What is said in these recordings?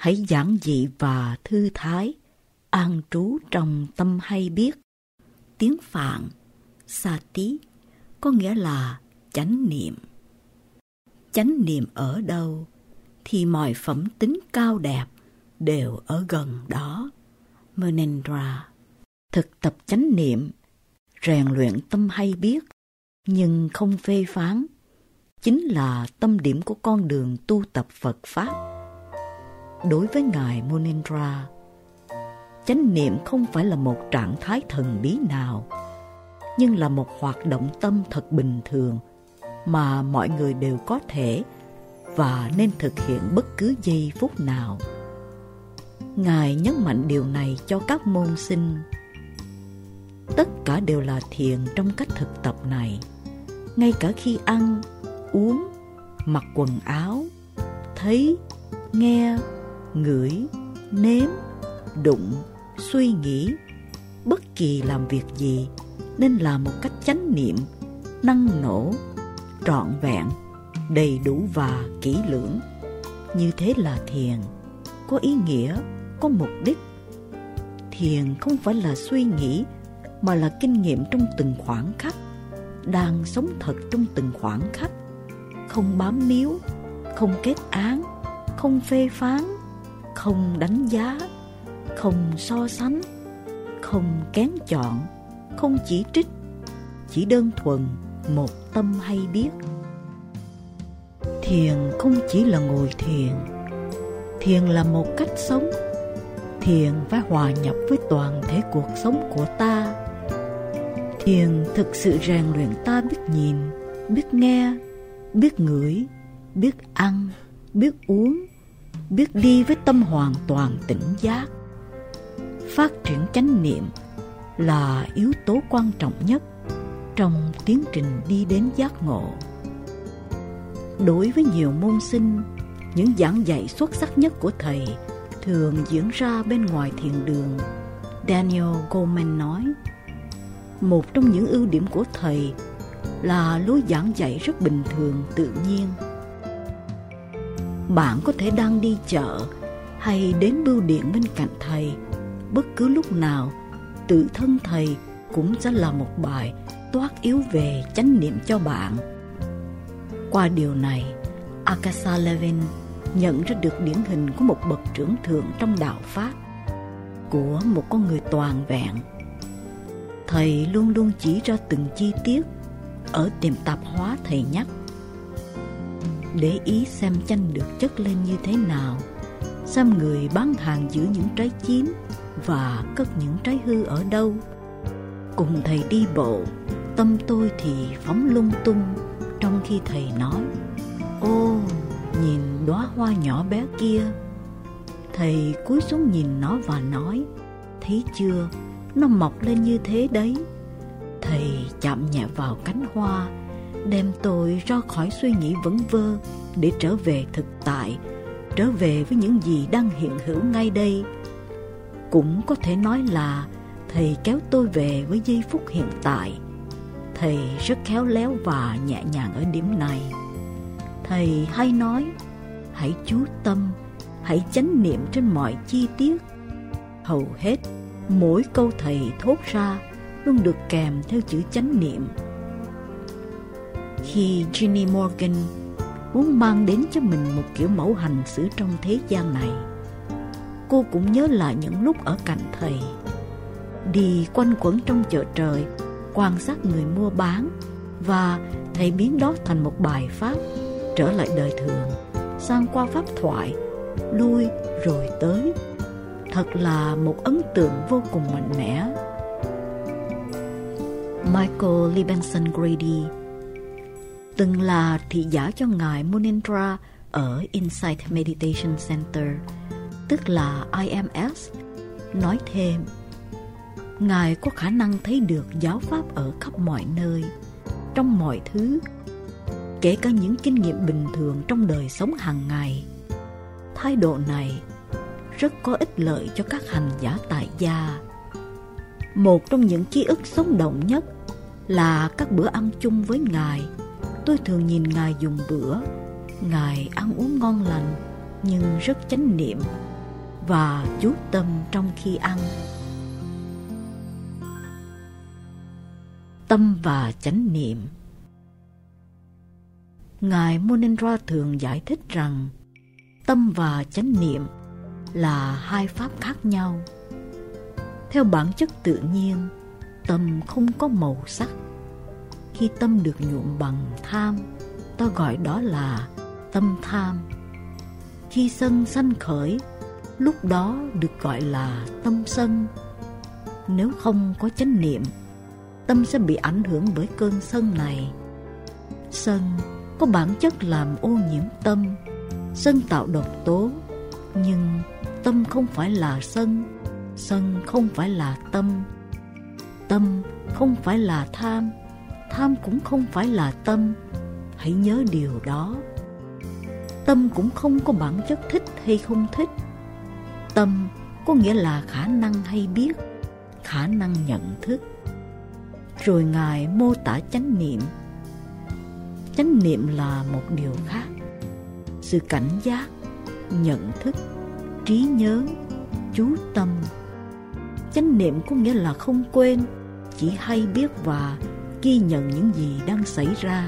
Hãy giản dị và thư thái, an trú trong tâm hay biết. Tiếng Phạn, Sati, có nghĩa là chánh niệm. Chánh niệm ở đâu thì mọi phẩm tính cao đẹp đều ở gần đó. Munindra. Thực tập chánh niệm, rèn luyện tâm hay biết, nhưng không phê phán, chính là tâm điểm của con đường tu tập Phật Pháp. Đối với Ngài Munindra, chánh niệm không phải là một trạng thái thần bí nào, nhưng là một hoạt động tâm thật bình thường mà mọi người đều có thể và nên thực hiện bất cứ giây phút nào. Ngài nhấn mạnh điều này cho các môn sinh. Tất cả đều là thiền trong cách thực tập này, ngay cả khi ăn, uống, mặc quần áo, thấy, nghe, ngửi, nếm, đụng, suy nghĩ. Bất kỳ làm việc gì nên làm một cách chánh niệm, năng nổ, trọn vẹn, đầy đủ và kỹ lưỡng. Như thế là thiền, có ý nghĩa, có mục đích. Thiền không phải là suy nghĩ, mà là kinh nghiệm trong từng khoảnh khắc, đang sống thật trong từng khoảnh khắc, không bám níu, không kết án, không phê phán, không đánh giá, không so sánh, không kén chọn, không chỉ trích, chỉ đơn thuần một tâm hay biết. Thiền không chỉ là ngồi thiền, thiền là một cách sống. Thiền phải hòa nhập với toàn thể cuộc sống của ta. Thiền thực sự rèn luyện ta biết nhìn, biết nghe, biết ngửi, biết ăn, biết uống, biết đi với tâm hoàn toàn tỉnh giác. Phát triển chánh niệm là yếu tố quan trọng nhất trong tiến trình đi đến giác ngộ. Đối với nhiều môn sinh, những giảng dạy xuất sắc nhất của thầy thường diễn ra bên ngoài thiền đường. Daniel Goleman nói, một trong những ưu điểm của thầy là lối giảng dạy rất bình thường, tự nhiên. Bạn có thể đang đi chợ hay đến bưu điện bên cạnh thầy, bất cứ lúc nào, tự thân thầy cũng sẽ là một bài toát yếu về chánh niệm cho bạn. Qua điều này, Akasa Levin nhận ra được điển hình của một bậc trưởng thượng trong đạo Pháp, của một con người toàn vẹn. Thầy luôn luôn chỉ ra từng chi tiết. Ở tiệm tạp hóa thầy nhắc, để ý xem chanh được chất lên như thế nào, xem người bán hàng giữ những trái chín và cất những trái hư ở đâu. Cùng thầy đi bộ, tâm tôi thì phóng lung tung, trong khi thầy nói, ô, nhìn đóa hoa nhỏ bé kia. Thầy cúi xuống nhìn nó và nói, thấy chưa, nó mọc lên như thế đấy. Thầy chạm nhẹ vào cánh hoa, đem tôi ra khỏi suy nghĩ vẩn vơ để trở về thực tại, trở về với những gì đang hiện hữu ngay đây. Cũng có thể nói là thầy kéo tôi về với giây phút hiện tại. Thầy rất khéo léo và nhẹ nhàng ở điểm này. Thầy hay nói, hãy chú tâm, hãy chánh niệm trên mọi chi tiết. Hầu hết, mỗi câu thầy thốt ra luôn được kèm theo chữ chánh niệm. Khi Ginny Morgan muốn mang đến cho mình một kiểu mẫu hành xử trong thế gian này, cô cũng nhớ lại những lúc ở cạnh thầy, đi quanh quẩn trong chợ trời, quan sát người mua bán, và thầy biến đó thành một bài pháp, trở lại đời thường, sang qua pháp thoại, lui rồi tới. Thật là một ấn tượng vô cùng mạnh mẽ. Michael Libenson Grady từng là thị giả cho Ngài Munindra ở Insight Meditation Center, tức là IMS, nói thêm, Ngài có khả năng thấy được giáo pháp ở khắp mọi nơi, trong mọi thứ, kể cả những kinh nghiệm bình thường trong đời sống hàng ngày. Thái độ này rất có ích lợi cho các hành giả tại gia. Một trong những ký ức sống động nhất là các bữa ăn chung với Ngài. Tôi thường nhìn Ngài dùng bữa. Ngài ăn uống ngon lành nhưng rất chánh niệm, và chú tâm trong khi ăn. Tâm và chánh niệm. Ngài Monendra thường giải thích rằng tâm và chánh niệm là hai pháp khác nhau. Theo bản chất tự nhiên, tâm không có màu sắc. Khi tâm được nhuộm bằng tham, ta gọi đó là tâm tham. Khi sân sanh khởi, lúc đó được gọi là tâm sân. Nếu không có chánh niệm, tâm sẽ bị ảnh hưởng bởi cơn sân này. Sân có bản chất làm ô nhiễm tâm. Sân tạo độc tố, nhưng tâm không phải là sân. Sân không phải là tâm. Tâm không phải là tham. Tham cũng không phải là tâm. Hãy nhớ điều đó. Tâm cũng không có bản chất thích hay không thích. Tâm có nghĩa là khả năng hay biết, khả năng nhận thức. Rồi Ngài mô tả chánh niệm. Chánh niệm là một điều khác. Sự cảnh giác, nhận thức, trí nhớ, chú tâm. Chánh niệm có nghĩa là không quên, chỉ hay biết và ghi nhận những gì đang xảy ra.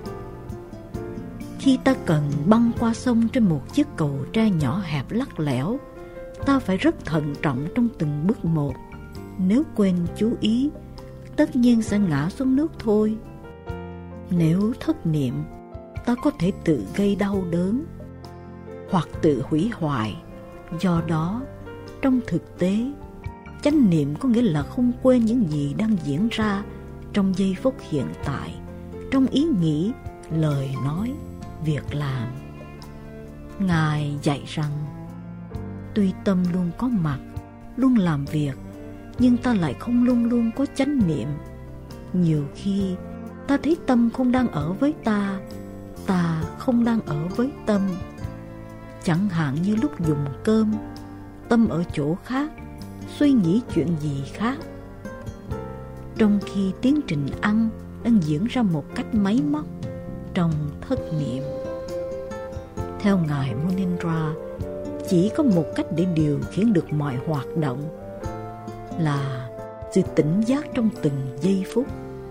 Khi ta cần băng qua sông trên một chiếc cầu tre nhỏ hẹp lắc lẻo, ta phải rất thận trọng trong từng bước một. Nếu quên chú ý, tất nhiên sẽ ngã xuống nước thôi. Nếu thất niệm, ta có thể tự gây đau đớn hoặc tự hủy hoại. Do đó, trong thực tế, chánh niệm có nghĩa là không quên những gì đang diễn ra trong giây phút hiện tại, trong ý nghĩ, lời nói, việc làm. Ngài dạy rằng, tuy tâm luôn có mặt, luôn làm việc, nhưng ta lại không luôn luôn có chánh niệm. Nhiều khi ta thấy tâm không đang ở với ta, ta không đang ở với tâm. Chẳng hạn như lúc dùng cơm, tâm ở chỗ khác, suy nghĩ chuyện gì khác, trong khi tiến trình ăn đang diễn ra một cách máy móc, trong thất niệm. Theo Ngài Monendra, chỉ có một cách để điều khiển được mọi hoạt động là sự tỉnh giác trong từng giây phút.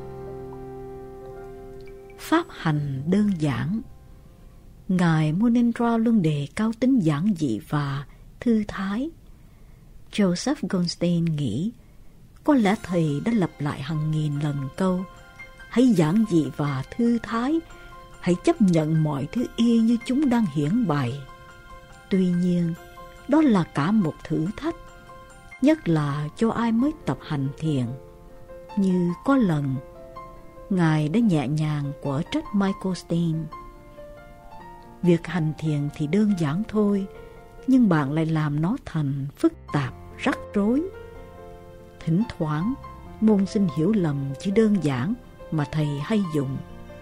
Pháp hành đơn giản. Ngài Monendra luôn đề cao tính giản dị và thư thái. Joseph Goldstein nghĩ, có lẽ thầy đã lặp lại hàng nghìn lần câu hãy giản dị và thư thái, hãy chấp nhận mọi thứ y như chúng đang hiển bày. Tuy nhiên, đó là cả một thử thách, nhất là cho ai mới tập hành thiền. Như có lần, Ngài đã nhẹ nhàng quở trách Michael Stein. Việc hành thiền thì đơn giản thôi, nhưng bạn lại làm nó thành phức tạp, rắc rối. Thỉnh thoảng, môn sinh hiểu lầm chữ đơn giản mà thầy hay dùng.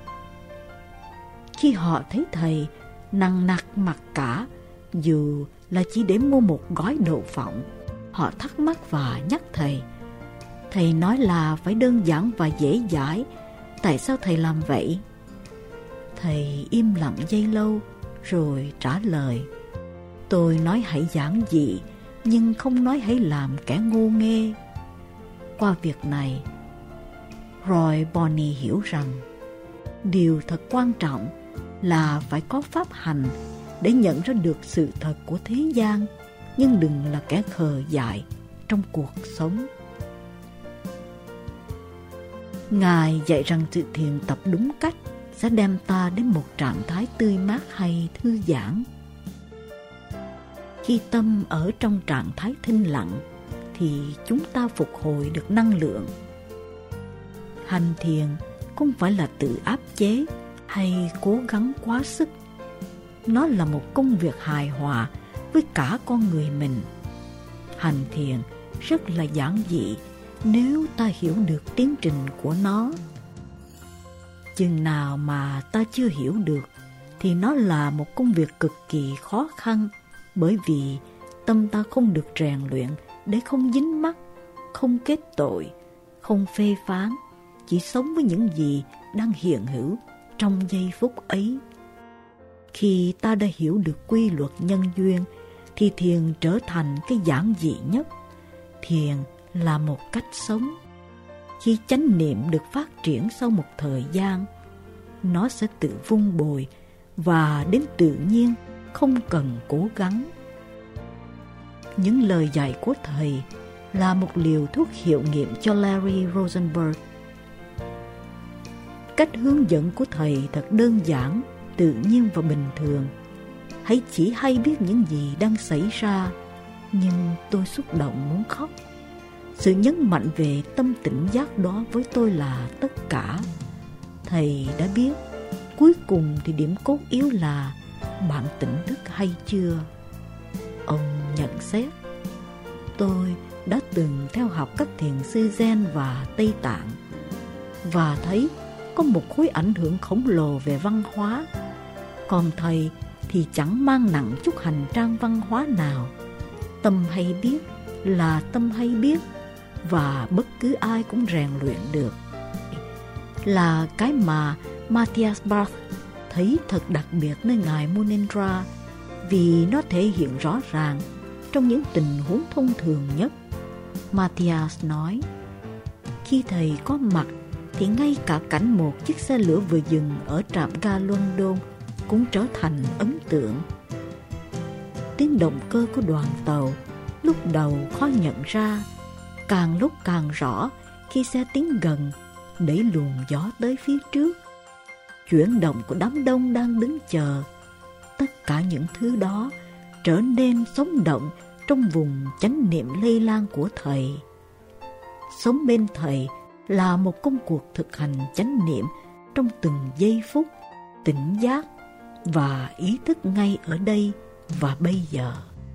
Khi họ thấy thầy nằng nặc mặc cả, dù là chỉ để mua một gói đậu phộng, họ thắc mắc và nhắc thầy. Thầy nói là phải đơn giản và dễ dãi, tại sao thầy làm vậy? Thầy im lặng giây lâu rồi trả lời, tôi nói hãy giản dị, nhưng không nói hãy làm kẻ ngu nghê. Qua việc này, Roy Bonney hiểu rằng điều thật quan trọng là phải có pháp hành để nhận ra được sự thật của thế gian, nhưng đừng là kẻ khờ dại trong cuộc sống. Ngài dạy rằng sự thiền tập đúng cách sẽ đem ta đến một trạng thái tươi mát hay thư giãn. Khi tâm ở trong trạng thái thinh lặng thì chúng ta phục hồi được năng lượng. Hành thiền không phải là tự áp chế hay cố gắng quá sức. Nó là một công việc hài hòa với cả con người mình. Hành thiền rất là giản dị nếu ta hiểu được tiến trình của nó. Chừng nào mà ta chưa hiểu được thì nó là một công việc cực kỳ khó khăn, bởi vì tâm ta không được rèn luyện để không dính mắc, không kết tội, không phê phán, chỉ sống với những gì đang hiện hữu trong giây phút ấy. Khi ta đã hiểu được quy luật nhân duyên thì thiền trở thành cái giản dị nhất. Thiền là một cách sống. Khi chánh niệm được phát triển sau một thời gian, nó sẽ tự vun bồi và đến tự nhiên, không cần cố gắng. Những lời dạy của thầy là một liều thuốc hiệu nghiệm cho Larry Rosenberg. Cách hướng dẫn của thầy thật đơn giản, tự nhiên và bình thường. Hãy chỉ hay biết những gì đang xảy ra, nhưng tôi xúc động muốn khóc. Sự nhấn mạnh về tâm tỉnh giác đó với tôi là tất cả. Thầy đã biết, cuối cùng thì điểm cốt yếu là bạn tỉnh thức hay chưa? Ông nhận xét, tôi đã từng theo học các thiền sư Zen và Tây Tạng và thấy có một khối ảnh hưởng khổng lồ về văn hóa. Còn thầy thì chẳng mang nặng chút hành trang văn hóa nào. Tâm hay biết là tâm hay biết, và bất cứ ai cũng rèn luyện được. Là cái mà Matthias Barth thấy thật đặc biệt nơi ngài Munindra, vì nó thể hiện rõ ràng trong những tình huống thông thường nhất. Matthias nói, khi thầy có mặt thì ngay cả cảnh một chiếc xe lửa vừa dừng ở trạm ga London cũng trở thành ấn tượng. Tiếng động cơ của đoàn tàu lúc đầu khó nhận ra, càng lúc càng rõ khi xe tiến gần, đẩy luồng gió tới phía trước. Chuyển động của đám đông đang đứng chờ, tất cả những thứ đó trở nên sống động trong vùng chánh niệm lây lan của thầy. Sống bên thầy là một công cuộc thực hành chánh niệm trong từng giây phút, tỉnh giác và ý thức ngay ở đây và bây giờ.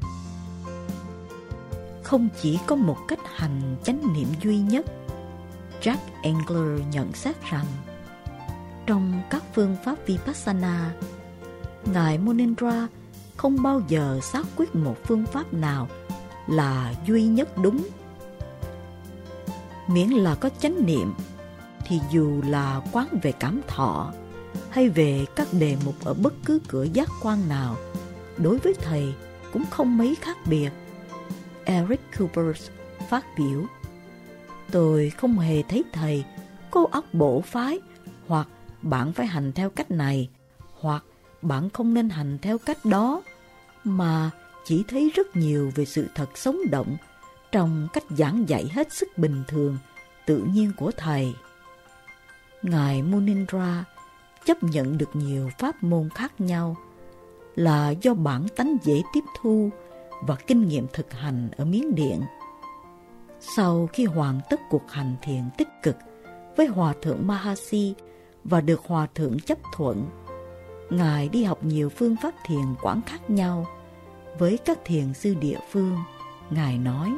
Không chỉ có một cách hành chánh niệm duy nhất. Jack Engler nhận xét rằng, trong các phương pháp Vipassana, ngài Munindra không bao giờ xác quyết một phương pháp nào là duy nhất đúng. Miễn là có chánh niệm, thì dù là quán về cảm thọ hay về các đề mục ở bất cứ cửa giác quan nào, đối với thầy cũng không mấy khác biệt. Eric Cooper phát biểu, tôi không hề thấy thầy cố óc bổ phái, hoặc bạn phải hành theo cách này, hoặc bạn không nên hành theo cách đó, mà chỉ thấy rất nhiều về sự thật sống động trong cách giảng dạy hết sức bình thường, tự nhiên của thầy. Ngài Munindra chấp nhận được nhiều pháp môn khác nhau là do bản tánh dễ tiếp thu và kinh nghiệm thực hành ở Miến Điện. Sau khi hoàn tất cuộc hành thiền tích cực với Hòa thượng Mahasi và được Hòa thượng chấp thuận, ngài đi học nhiều phương pháp thiền quán khác nhau với các thiền sư địa phương. Ngài nói,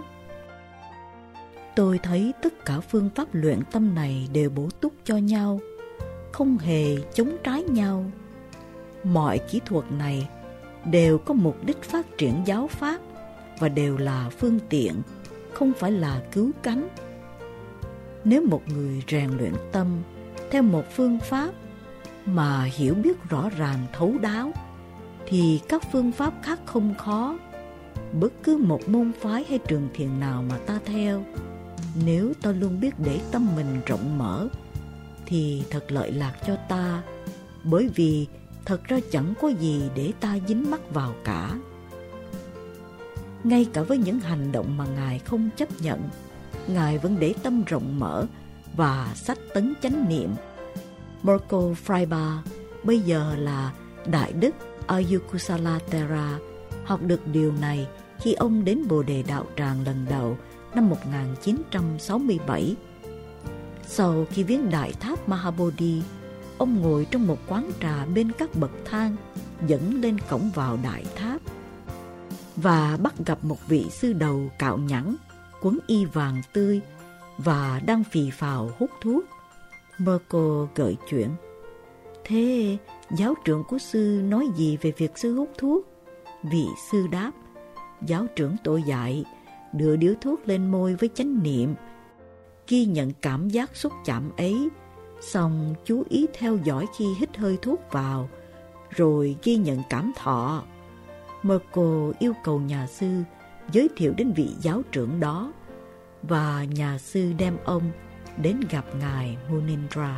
tôi thấy tất cả phương pháp luyện tâm này đều bổ túc cho nhau, không hề chống trái nhau. Mọi kỹ thuật này đều có mục đích phát triển giáo pháp và đều là phương tiện, không phải là cứu cánh. Nếu một người rèn luyện tâm theo một phương pháp mà hiểu biết rõ ràng thấu đáo, thì các phương pháp khác không khó. Bất cứ một môn phái hay trường thiền nào mà ta theo, nếu ta luôn biết để tâm mình rộng mở, thì thật lợi lạc cho ta, bởi vì thật ra chẳng có gì để ta dính mắc vào cả. Ngay cả với những hành động mà Ngài không chấp nhận, Ngài vẫn để tâm rộng mở và sách tấn chánh niệm. Marco Fraiba bây giờ là Đại Đức Ayukusala Thera, học được điều này khi ông đến Bồ Đề Đạo Tràng lần đầu năm 1967. Sau khi viếng Đại Tháp Mahabodhi, ông ngồi trong một quán trà bên các bậc thang dẫn lên cổng vào Đại Tháp và bắt gặp một vị sư đầu cạo nhẵn, quấn y vàng tươi và đang phì phào hút thuốc. Marco gợi chuyện, thế giáo trưởng của sư nói gì về việc sư hút thuốc? Vị sư đáp, giáo trưởng tôi dạy đưa điếu thuốc lên môi với chánh niệm, ghi nhận cảm giác xúc chạm ấy, xong chú ý theo dõi khi hít hơi thuốc vào, rồi ghi nhận cảm thọ. Merkel yêu cầu nhà sư giới thiệu đến vị giáo trưởng đó, và nhà sư đem ông đến gặp ngài Munindra.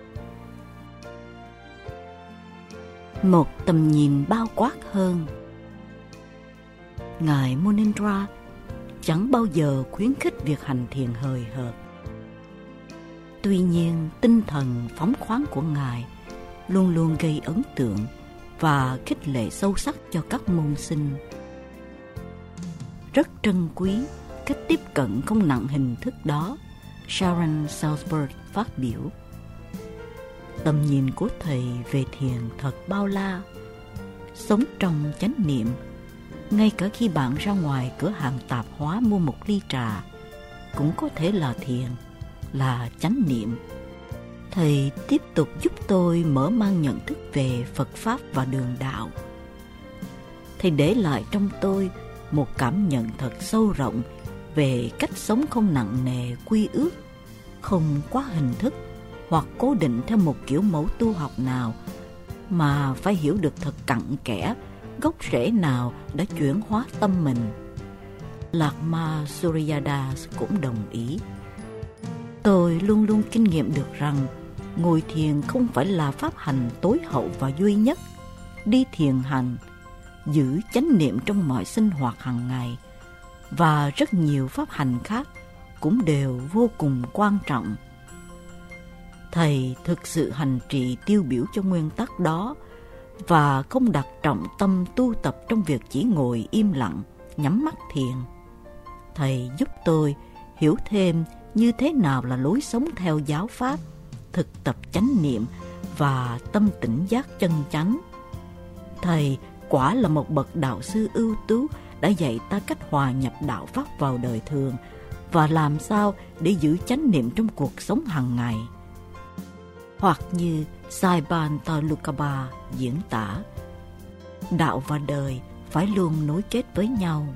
Một tầm nhìn bao quát hơn. Ngài Munindra chẳng bao giờ khuyến khích việc hành thiền hời hợt. Tuy nhiên, tinh thần phóng khoáng của ngài luôn luôn gây ấn tượng và khích lệ sâu sắc cho các môn sinh. Rất trân quý cách tiếp cận không nặng hình thức đó, Sharon Salzberg phát biểu. Tầm nhìn của thầy về thiền thật bao la. Sống trong chánh niệm, ngay cả khi bạn ra ngoài cửa hàng tạp hóa mua một ly trà, cũng có thể là thiền, là chánh niệm. Thầy tiếp tục giúp tôi mở mang nhận thức về Phật Pháp và đường đạo. Thầy để lại trong tôi một cảm nhận thật sâu rộng về cách sống không nặng nề quy ước, không quá hình thức hoặc cố định theo một kiểu mẫu tu học nào, mà phải hiểu được thật cặn kẽ gốc rễ nào đã chuyển hóa tâm mình. Lakma Suryadas cũng đồng ý. Tôi luôn luôn kinh nghiệm được rằng ngồi thiền không phải là pháp hành tối hậu và duy nhất. Đi thiền hành, giữ chánh niệm trong mọi sinh hoạt hàng ngày và rất nhiều pháp hành khác cũng đều vô cùng quan trọng. Thầy thực sự hành trì tiêu biểu cho nguyên tắc đó và không đặt trọng tâm tu tập trong việc chỉ ngồi im lặng, nhắm mắt thiền. Thầy giúp tôi hiểu thêm như thế nào là lối sống theo giáo pháp, thực tập chánh niệm và tâm tỉnh giác chân chánh. Thầy quả là một bậc đạo sư ưu tú đã dạy ta cách hòa nhập đạo pháp vào đời thường và làm sao để giữ chánh niệm trong cuộc sống hàng ngày. Hoặc như Saiban Talukaba diễn tả, đạo và đời phải luôn nối kết với nhau.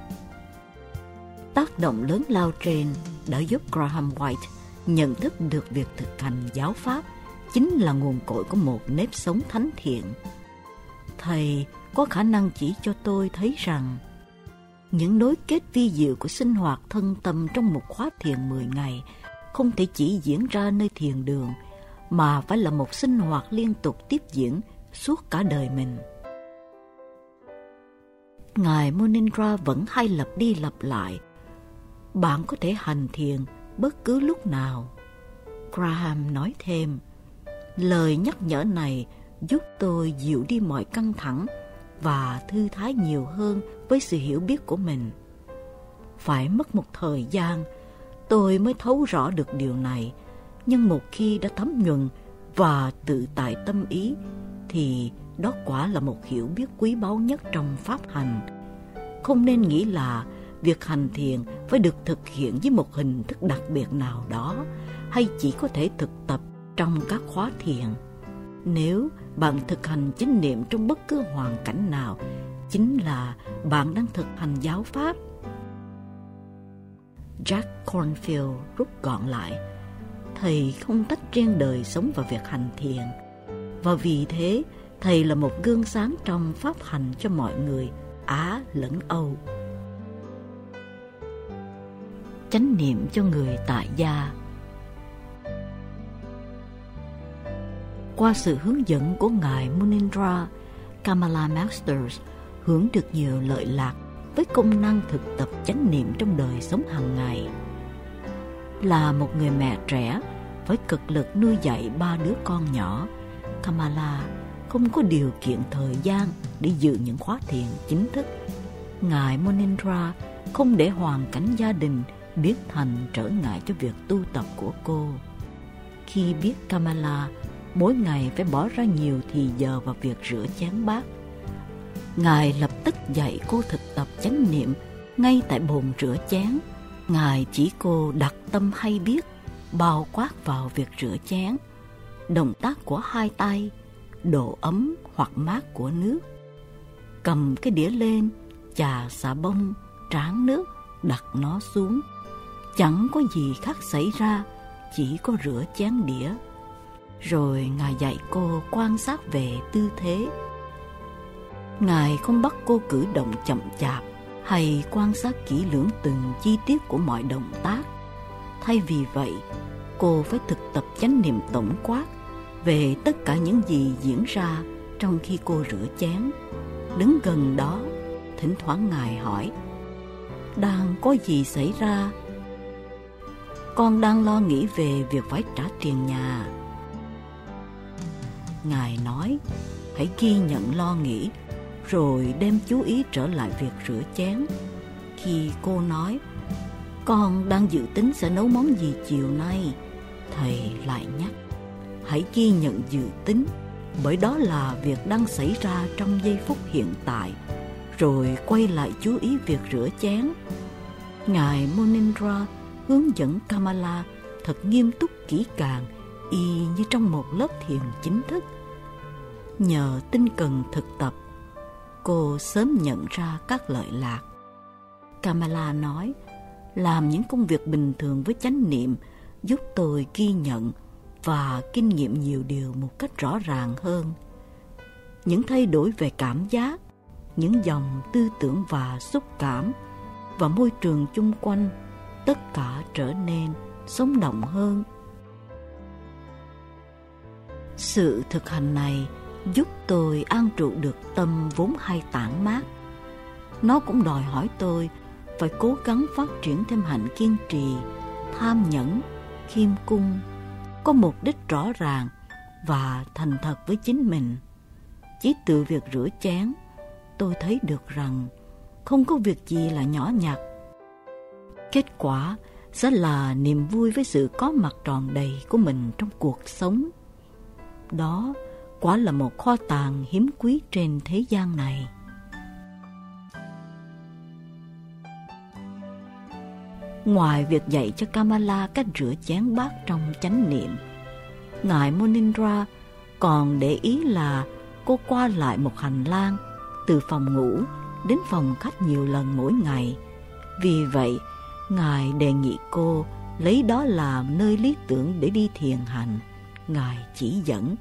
Tác động lớn lao trên đã giúp Graham White nhận thức được việc thực hành giáo pháp chính là nguồn cội của một nếp sống thánh thiện. Thầy có khả năng chỉ cho tôi thấy rằng những nối kết vi diệu của sinh hoạt thân tâm trong một khóa thiền 10 ngày không thể chỉ diễn ra nơi thiền đường, mà phải là một sinh hoạt liên tục tiếp diễn suốt cả đời mình. Ngài Munindra vẫn hay lặp đi lặp lại, bạn có thể hành thiền bất cứ lúc nào. Graham nói thêm, lời nhắc nhở này giúp tôi dịu đi mọi căng thẳng và thư thái nhiều hơn với sự hiểu biết của mình. Phải mất một thời gian, tôi mới thấu rõ được điều này, nhưng một khi đã thấm nhuần và tự tại tâm ý, thì đó quả là một hiểu biết quý báu nhất trong pháp hành. Không nên nghĩ là việc hành thiền phải được thực hiện với một hình thức đặc biệt nào đó, hay chỉ có thể thực tập trong các khóa thiền. Nếu bạn thực hành chánh niệm trong bất cứ hoàn cảnh nào, chính là bạn đang thực hành giáo pháp. Jack Kornfield rút gọn lại, thầy không tách riêng đời sống và việc hành thiền, và vì thế thầy là một gương sáng trong pháp hành cho mọi người, Á lẫn Âu. Chánh niệm cho người tại gia. Qua sự hướng dẫn của Ngài Munindra, Kamala Masters hưởng được nhiều lợi lạc với công năng thực tập chánh niệm trong đời sống hàng ngày. Là một người mẹ trẻ với cực lực nuôi dạy 3 đứa con nhỏ, Kamala không có điều kiện thời gian để dự những khóa thiền chính thức. Ngài Munindra không để hoàn cảnh gia đình biến thành trở ngại cho việc tu tập của cô. Khi biết Kamala mỗi ngày phải bỏ ra nhiều thì giờ vào việc rửa chén bát, Ngài lập tức dạy cô thực tập chánh niệm ngay tại bồn rửa chén. Ngài chỉ cô đặt tâm hay biết, bao quát vào việc rửa chén, động tác của hai tay, độ ấm hoặc mát của nước, cầm cái đĩa lên, chà xà bông, tráng nước, đặt nó xuống. Chẳng có gì khác xảy ra, chỉ có rửa chén đĩa. Rồi Ngài dạy cô quan sát về tư thế. Ngài không bắt cô cử động chậm chạp hay quan sát kỹ lưỡng từng chi tiết của mọi động tác. Thay vì vậy, cô phải thực tập chánh niệm tổng quát về tất cả những gì diễn ra trong khi cô rửa chén. Đứng gần đó, thỉnh thoảng Ngài hỏi: "Đang có gì xảy ra?" "Con đang lo nghĩ về việc phải trả tiền nhà." Ngài nói: "Hãy ghi nhận lo nghĩ, rồi đem chú ý trở lại việc rửa chén." Khi cô nói: "Con đang dự tính sẽ nấu món gì chiều nay?" Thầy lại nhắc: "Hãy ghi nhận dự tính, bởi đó là việc đang xảy ra trong giây phút hiện tại, rồi quay lại chú ý việc rửa chén." Ngài Munindra hướng dẫn Kamala thật nghiêm túc kỹ càng, y như trong một lớp thiền chính thức. Nhờ tinh cần thực tập, cô sớm nhận ra các lợi lạc. Kamala nói: "Làm những công việc bình thường với chánh niệm giúp tôi ghi nhận và kinh nghiệm nhiều điều một cách rõ ràng hơn. Những thay đổi về cảm giác, những dòng tư tưởng và xúc cảm, và môi trường chung quanh, tất cả trở nên sống động hơn." Sự thực hành này giúp tôi an trụ được tâm vốn hay tản mát. Nó cũng đòi hỏi tôi phải cố gắng phát triển thêm hạnh kiên trì, tham nhẫn, khiêm cung, có mục đích rõ ràng và thành thật với chính mình. Chỉ từ việc rửa chén, tôi thấy được rằng không có việc gì là nhỏ nhặt. Kết quả sẽ là niềm vui với sự có mặt tròn đầy của mình trong cuộc sống. Đó quả là một kho tàng hiếm quý trên thế gian này. Ngoài việc dạy cho Kamala cách rửa chén bát trong chánh niệm, Ngài Munindra còn để ý là cô qua lại một hành lang từ phòng ngủ đến phòng khách nhiều lần mỗi ngày. Vì vậy, Ngài đề nghị cô lấy đó làm nơi lý tưởng để đi thiền hành. Ngài chỉ dẫn: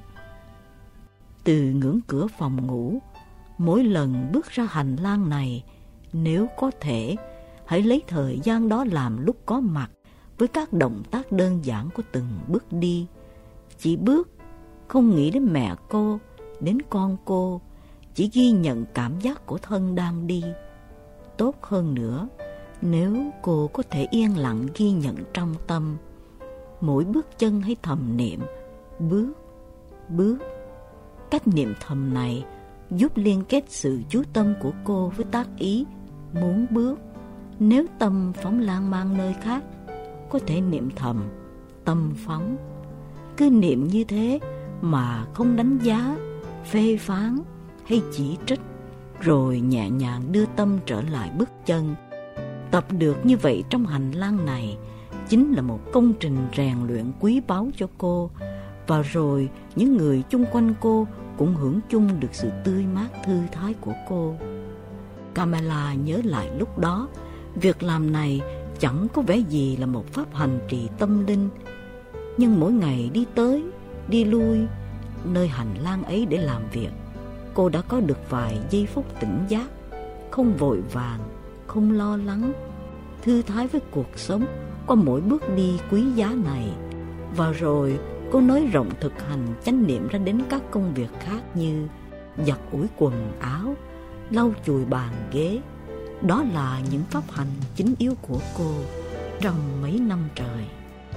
từ ngưỡng cửa phòng ngủ, mỗi lần bước ra hành lang này, nếu có thể, hãy lấy thời gian đó làm lúc có mặt với các động tác đơn giản của từng bước đi. Chỉ bước, không nghĩ đến mẹ cô, đến con cô, chỉ ghi nhận cảm giác của thân đang đi. Tốt hơn nữa, nếu cô có thể yên lặng ghi nhận trong tâm, mỗi bước chân hãy thầm niệm: bước, bước. Cách niệm thầm này giúp liên kết sự chú tâm của cô với tác ý muốn bước. Nếu tâm phóng lang mang nơi khác, có thể niệm thầm: tâm phóng. Cứ niệm như thế mà không đánh giá, phê phán hay chỉ trích, rồi nhẹ nhàng đưa tâm trở lại bước chân. Tập được như vậy trong hành lang này chính là một công trình rèn luyện quý báu cho cô, và rồi những người chung quanh cô cũng hưởng chung được sự tươi mát thư thái của cô. Kamala nhớ lại lúc đó, việc làm này chẳng có vẻ gì là một pháp hành trì tâm linh, nhưng mỗi ngày đi tới, đi lui nơi hành lang ấy để làm việc, cô đã có được vài giây phút tỉnh giác, không vội vàng, không lo lắng, thư thái với cuộc sống qua mỗi bước đi quý giá này. Và rồi cô nới rộng thực hành chánh niệm ra đến các công việc khác như giặt ủi quần áo, lau chùi bàn ghế. Đó là những pháp hành chính yếu của cô trong mấy năm trời.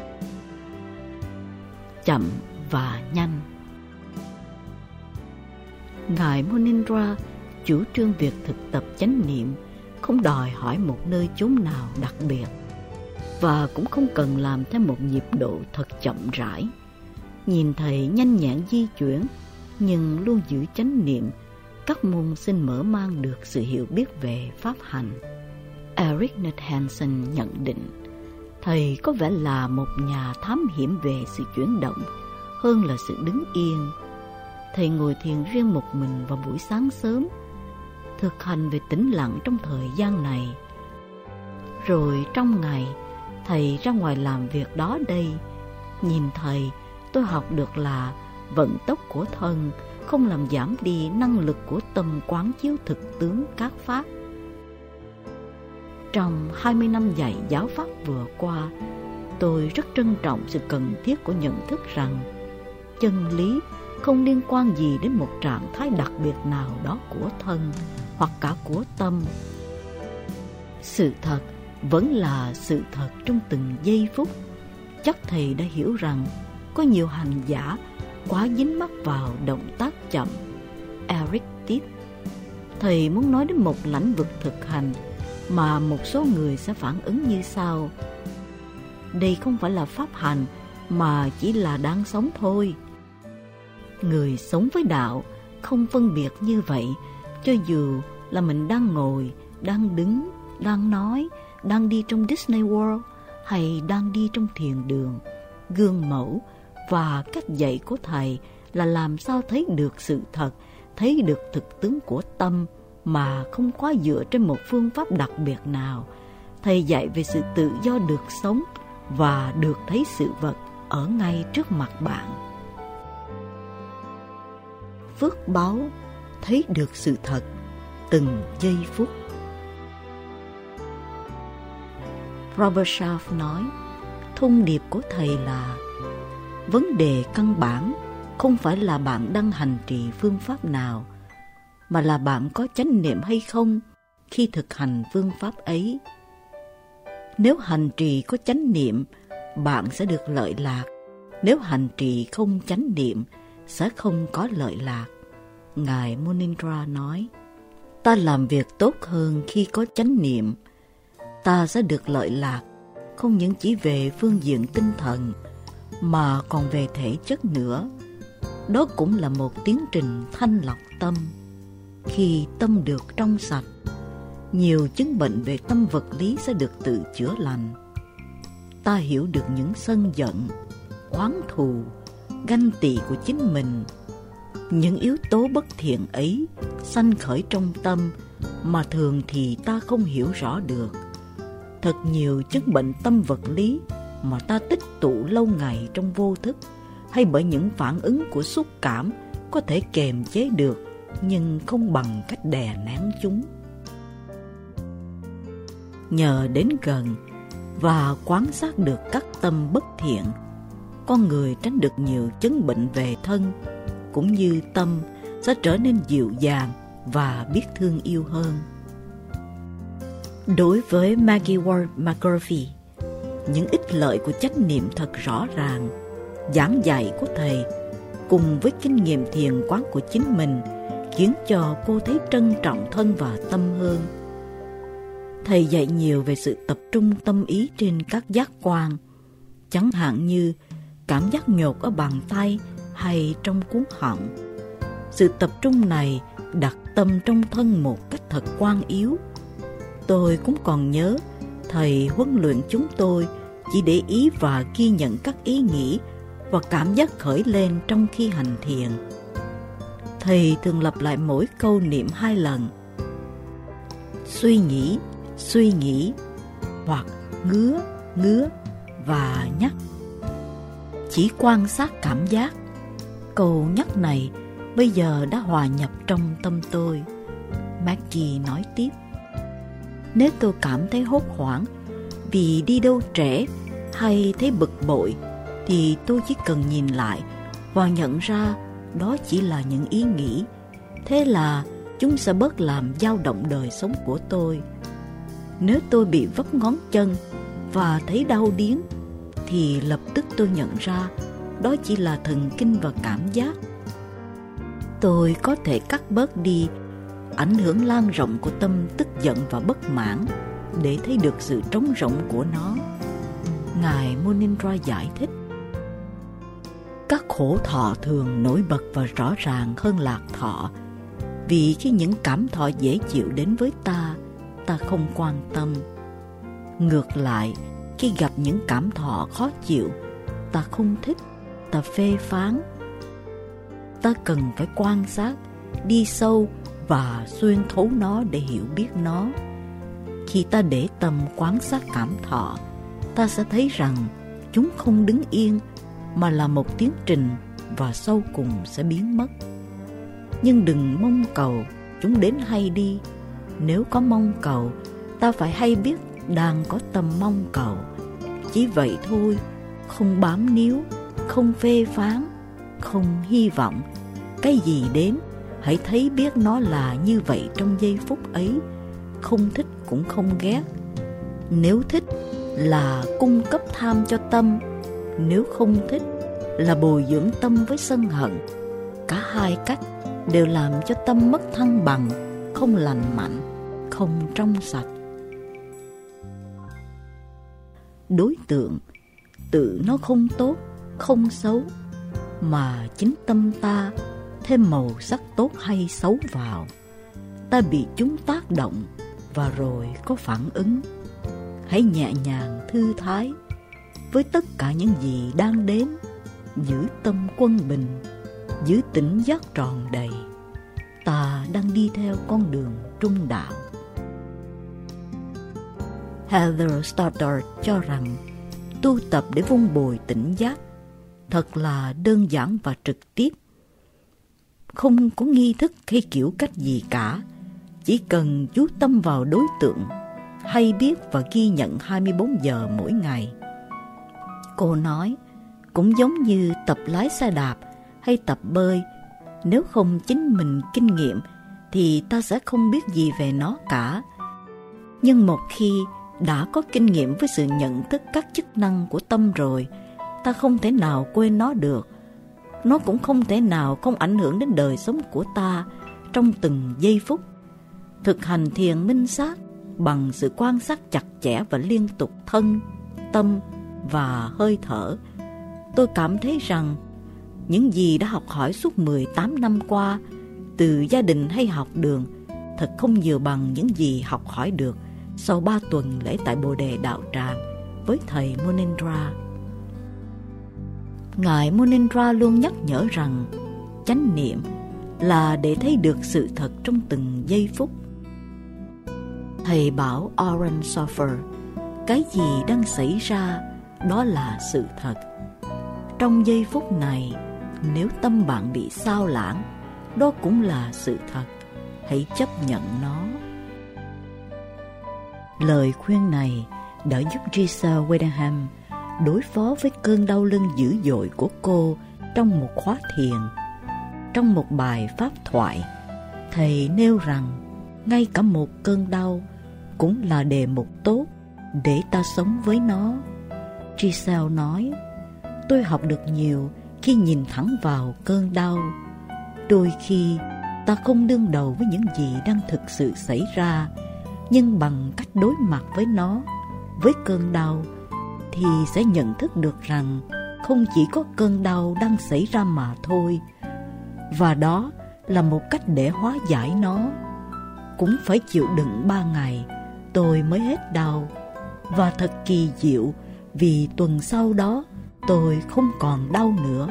Chậm và nhanh. Ngài Munindra chủ trương việc thực tập chánh niệm không đòi hỏi một nơi chốn nào đặc biệt, và cũng không cần làm theo một nhịp độ thật chậm rãi. Nhìn thầy nhanh nhẹn di chuyển nhưng luôn giữ chánh niệm, các môn sinh mở mang được sự hiểu biết về pháp hành. Eric Nat Hansen nhận định, thầy có vẻ là một nhà thám hiểm về sự chuyển động hơn là sự đứng yên. Thầy ngồi thiền riêng một mình vào buổi sáng sớm, thực hành về tĩnh lặng trong thời gian này. Rồi trong ngày, thầy ra ngoài làm việc đó đây. Nhìn thầy, tôi học được là vận tốc của thân không làm giảm đi năng lực của tâm quán chiếu thực tướng các pháp. Trong 20 năm dạy giáo pháp vừa qua, tôi rất trân trọng sự cần thiết của nhận thức rằng chân lý không liên quan gì đến một trạng thái đặc biệt nào đó của thân hoặc cả của tâm. Sự thật vẫn là sự thật trong từng giây phút. Chắc thầy đã hiểu rằng có nhiều hành giả quá dính mắc vào động tác chậm. Eric tiếp. Thầy muốn nói đến một lĩnh vực thực hành mà một số người sẽ phản ứng như sau. Đây không phải là pháp hành mà chỉ là đang sống thôi. Người sống với đạo không phân biệt như vậy, cho dù là mình đang ngồi, đang đứng, đang nói, đang đi trong Disney World hay đang đi trong thiền đường. Gương mẫu và cách dạy của thầy là làm sao thấy được sự thật, thấy được thực tướng của tâm mà không quá dựa trên một phương pháp đặc biệt nào. Thầy dạy về sự tự do được sống và được thấy sự vật ở ngay trước mặt bạn. Phước báu, thấy được sự thật từng giây phút. Robert Sharpe nói, thông điệp của thầy là vấn đề căn bản không phải là bạn đang hành trì phương pháp nào, mà là bạn có chánh niệm hay không khi thực hành phương pháp ấy. Nếu hành trì có chánh niệm, bạn sẽ được lợi lạc. Nếu hành trì không chánh niệm, sẽ không có lợi lạc. Ngài Munindra nói, ta làm việc tốt hơn khi có chánh niệm. Ta sẽ được lợi lạc, không những chỉ về phương diện tinh thần, mà còn về thể chất nữa. Đó cũng là một tiến trình thanh lọc tâm. Khi tâm được trong sạch, nhiều chứng bệnh về tâm vật lý sẽ được tự chữa lành. Ta hiểu được những sân giận, oán thù, ganh tị của chính mình. Những yếu tố bất thiện ấy sanh khởi trong tâm mà thường thì ta không hiểu rõ được. Thật nhiều chứng bệnh tâm vật lý mà ta tích tụ lâu ngày trong vô thức, hay bởi những phản ứng của xúc cảm có thể kềm chế được, nhưng không bằng cách đè nén chúng. Nhờ đến gần và quan sát được các tâm bất thiện, con người tránh được nhiều chứng bệnh về thân, cũng như tâm sẽ trở nên dịu dàng và biết thương yêu hơn. Đối với Maggie Ward McGurvey, những ích lợi của chánh niệm thật rõ ràng. Giảng dạy của thầy cùng với kinh nghiệm thiền quán của chính mình khiến cho cô thấy trân trọng thân và tâm hơn. Thầy dạy nhiều về sự tập trung tâm ý trên các giác quan, chẳng hạn như cảm giác nhột ở bàn tay hay trong cuống họng. Sự tập trung này đặt tâm trong thân một cách thật quan yếu. Tôi cũng còn nhớ thầy huấn luyện chúng tôi chỉ để ý và ghi nhận các ý nghĩ và cảm giác khởi lên trong khi hành thiền. Thầy thường lặp lại mỗi câu niệm 2 lần. Suy nghĩ, hoặc ngứa và nhắc. Chỉ quan sát cảm giác. Câu nhắc này bây giờ đã hòa nhập trong tâm tôi. Maggie nói tiếp. Nếu tôi cảm thấy hốt hoảng vì đi đâu trễ hay thấy bực bội, thì tôi chỉ cần nhìn lại và nhận ra đó chỉ là những ý nghĩ. Thế là chúng sẽ bớt làm dao động đời sống của tôi. Nếu tôi bị vấp ngón chân và thấy đau điếng, thì lập tức tôi nhận ra đó chỉ là thần kinh và cảm giác. Tôi có thể cắt bớt đi ảnh hưởng lan rộng của tâm tức giận và bất mãn để thấy được sự trống rỗng của nó. Ngài Munindra giải thích, các khổ thọ thường nổi bật và rõ ràng hơn lạc thọ, vì khi những cảm thọ dễ chịu đến với ta, ta không quan tâm. Ngược lại, khi gặp những cảm thọ khó chịu, ta không thích, ta phê phán. Ta cần phải quan sát, đi sâu và xuyên thấu nó để hiểu biết nó. Khi ta để tâm quan sát cảm thọ, ta sẽ thấy rằng chúng không đứng yên, mà là một tiến trình và sau cùng sẽ biến mất. nhưng đừng mong cầu chúng đến hay đi. Nếu có mong cầu, ta phải hay biết đang có tâm mong cầu. Chỉ vậy thôi, không bám níu, không phê phán, không hy vọng. Cái gì đến, hãy thấy biết nó là như vậy trong giây phút ấy. Không thích cũng không ghét. Nếu thích là cung cấp tham cho tâm, nếu không thích là bồi dưỡng tâm với sân hận. Cả hai cách đều làm cho tâm mất thăng bằng, không lành mạnh, không trong sạch. Đối tượng tự nó không tốt, không xấu, mà chính tâm ta thêm màu sắc tốt hay xấu vào. Ta bị chúng tác động và rồi có phản ứng. Hãy nhẹ nhàng thư thái với tất cả những gì đang đến, giữ tâm quân bình, giữ tỉnh giác tròn đầy. Ta đang đi theo con đường trung đạo. Heather Stoddard cho rằng tu tập để vun bồi tỉnh giác thật là đơn giản và trực tiếp. Không có nghi thức hay kiểu cách gì cả. Chỉ cần chú tâm vào đối tượng, hay biết và ghi nhận 24 giờ mỗi ngày. Cô nói, cũng giống như tập lái xe đạp hay tập bơi, nếu không chính mình kinh nghiệm thì ta sẽ không biết gì về nó cả. Nhưng một khi đã có kinh nghiệm với sự nhận thức các chức năng của tâm rồi, ta không thể nào quên nó được. Nó cũng không thể nào không ảnh hưởng đến đời sống của ta trong từng giây phút. Thực hành thiền minh sát bằng sự quan sát chặt chẽ và liên tục thân, tâm và hơi thở, tôi cảm thấy rằng những gì đã học hỏi suốt 18 năm qua, từ gia đình hay học đường, thật không nhiều bằng những gì học hỏi được sau 3 tuần lễ tại Bồ Đề Đạo Tràng với thầy Munindra. Ngài Munindra luôn nhắc nhở rằng chánh niệm là để thấy được sự thật trong từng giây phút. Thầy bảo Oren Sofer, cái gì đang xảy ra đó là sự thật. Trong giây phút này, nếu tâm bạn bị xao lãng, đó cũng là sự thật. Hãy chấp nhận nó. Lời khuyên này đã giúp Giselle Wedenham đối phó với cơn đau lưng dữ dội của cô trong một khóa thiền. Trong một bài pháp thoại, thầy nêu rằng ngay cả một cơn đau cũng là đề mục tốt để ta sống với nó. Giselle nói, tôi học được nhiều khi nhìn thẳng vào cơn đau. Đôi khi ta không đương đầu với những gì đang thực sự xảy ra, nhưng bằng cách đối mặt với nó, với cơn đau, thì sẽ nhận thức được rằng không chỉ có cơn đau đang xảy ra mà thôi, và đó là một cách để hóa giải nó. Cũng phải chịu đựng 3 ngày tôi mới hết đau, và thật kỳ diệu vì tuần sau đó tôi không còn đau nữa.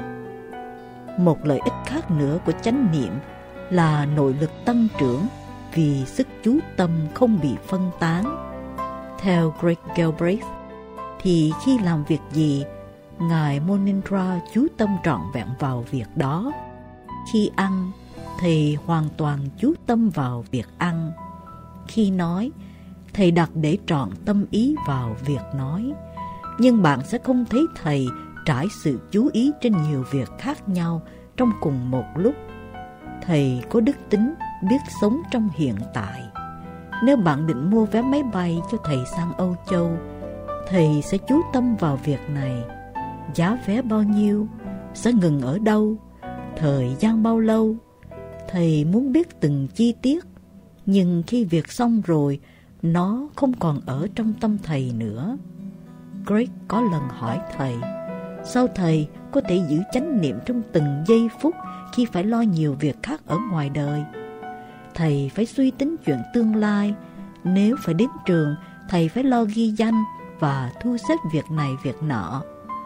Một lợi ích khác nữa của chánh niệm là nội lực tăng trưởng vì sức chú tâm không bị phân tán. Theo Greg Galbraith, thì khi làm việc gì, Ngài Munindra chú tâm trọn vẹn vào việc đó. Khi ăn, Thầy hoàn toàn chú tâm vào việc ăn. Khi nói, Thầy đặt để trọn tâm ý vào việc nói. Nhưng bạn sẽ không thấy Thầy trải sự chú ý trên nhiều việc khác nhau trong cùng một lúc. Thầy có đức tính biết sống trong hiện tại. Nếu bạn định mua vé máy bay cho Thầy sang Âu Châu, Thầy sẽ chú tâm vào việc này. Giá vé bao nhiêu? Sẽ ngừng ở đâu? Thời gian bao lâu? Thầy muốn biết từng chi tiết. Nhưng khi việc xong rồi, nó không còn ở trong tâm Thầy nữa. Greg có lần hỏi Thầy, sao Thầy có thể giữ chánh niệm trong từng giây phút khi phải lo nhiều việc khác ở ngoài đời? Thầy phải suy tính chuyện tương lai. Nếu phải đến trường, Thầy phải lo ghi danh và thu xếp việc này việc nọ.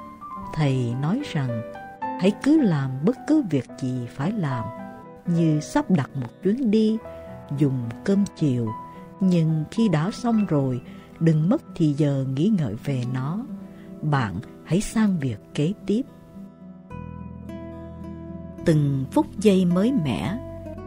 Thầy nói rằng hãy cứ làm bất cứ việc gì phải làm, như sắp đặt một chuyến đi, dùng cơm chiều. Nhưng khi đã xong rồi, đừng mất thì giờ nghĩ ngợi về nó. Bạn hãy sang việc kế tiếp. Từng phút giây mới mẻ,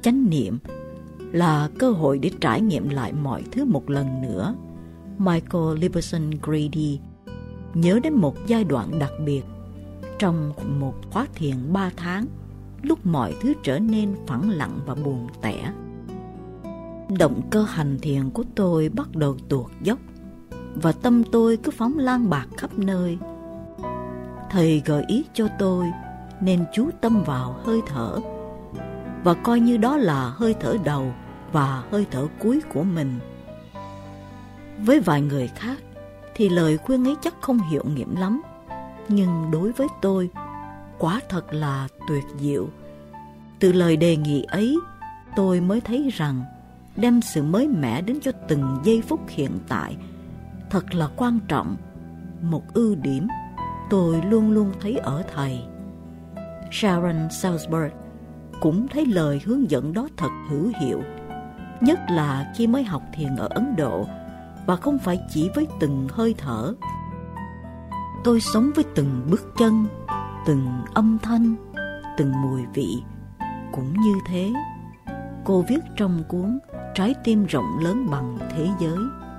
chánh niệm là cơ hội để trải nghiệm lại mọi thứ một lần nữa. Michael Liberson Grady nhớ đến một giai đoạn đặc biệt trong một khóa thiền 3 tháng, lúc mọi thứ trở nên phẳng lặng và buồn tẻ. Động cơ hành thiền của tôi bắt đầu tuột dốc và tâm tôi cứ phóng lang bạc khắp nơi. Thầy gợi ý cho tôi nên chú tâm vào hơi thở và coi như đó là hơi thở đầu và hơi thở cuối của mình. Với vài người khác thì lời khuyên ấy chắc không hiệu nghiệm lắm, nhưng đối với tôi, quả thật là tuyệt diệu. Từ lời đề nghị ấy, tôi mới thấy rằng đem sự mới mẻ đến cho từng giây phút hiện tại thật là quan trọng, một ưu điểm tôi luôn luôn thấy ở thầy. Sharon Salzberg cũng thấy lời hướng dẫn đó thật hữu hiệu, nhất là khi mới học thiền ở Ấn Độ và không phải chỉ với từng hơi thở. Tôi sống với từng bước chân, từng âm thanh, từng mùi vị, cũng như thế. Cô viết trong cuốn Trái tim rộng lớn bằng thế giới.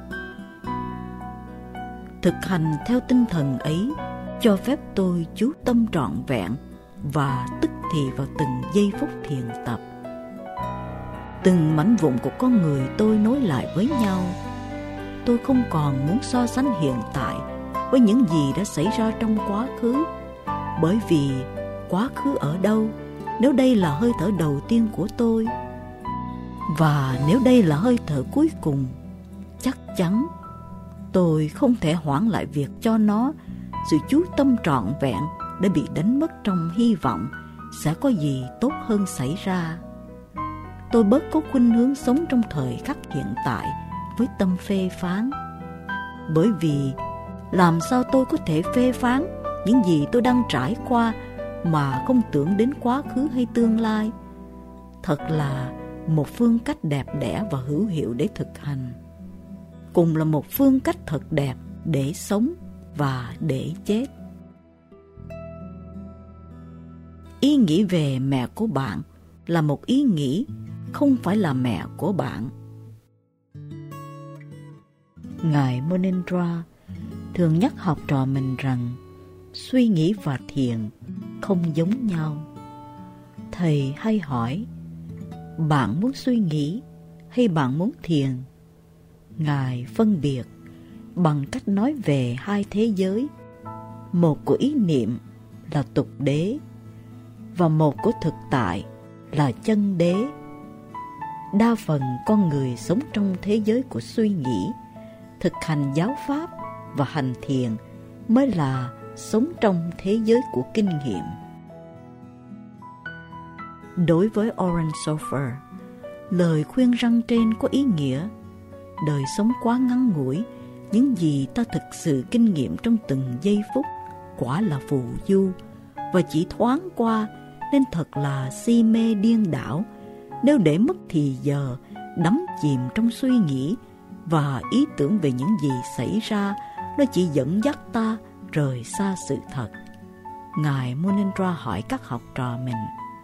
Thực hành theo tinh thần ấy cho phép tôi chú tâm trọn vẹn và tức thì vào từng giây phút thiền tập. Từng mảnh vụn của con người tôi nối lại với nhau. Tôi không còn muốn so sánh hiện tại với những gì đã xảy ra trong quá khứ, bởi vì quá khứ ở đâu nếu đây là hơi thở đầu tiên của tôi? Và nếu đây là hơi thở cuối cùng, chắc chắn tôi không thể hoãn lại việc cho nó sự chú tâm trọn vẹn đã bị đánh mất trong hy vọng sẽ có gì tốt hơn xảy ra. Tôi bớt có khuynh hướng sống trong thời khắc hiện tại với tâm phê phán, bởi vì làm sao tôi có thể phê phán những gì tôi đang trải qua mà không tưởng đến quá khứ hay tương lai? Thật là một phương cách đẹp đẽ và hữu hiệu để thực hành, cùng là một phương cách thật đẹp để sống và để chết. Ý nghĩ về mẹ của bạn là một ý nghĩ, không phải là mẹ của bạn. Ngài Monendra thường nhắc học trò mình rằng suy nghĩ và thiền không giống nhau. Thầy hay hỏi, bạn muốn suy nghĩ hay bạn muốn thiền? Ngài phân biệt bằng cách nói về hai thế giới, một của ý niệm là tục đế và một của thực tại là chân đế. Đa phần con người sống trong thế giới của suy nghĩ, thực hành giáo pháp và hành thiền mới là sống trong thế giới của kinh nghiệm. Đối với Oren Sofer, lời khuyên răng trên có ý nghĩa đời sống quá ngắn ngủi, những gì ta thực sự kinh nghiệm trong từng giây phút quả là phù du và chỉ thoáng qua, nên thật là si mê điên đảo nếu để mất thì giờ đắm chìm trong suy nghĩ và ý tưởng về những gì xảy ra. Nó chỉ dẫn dắt ta rời xa sự thật. Ngài Monendra hỏi các học trò mình,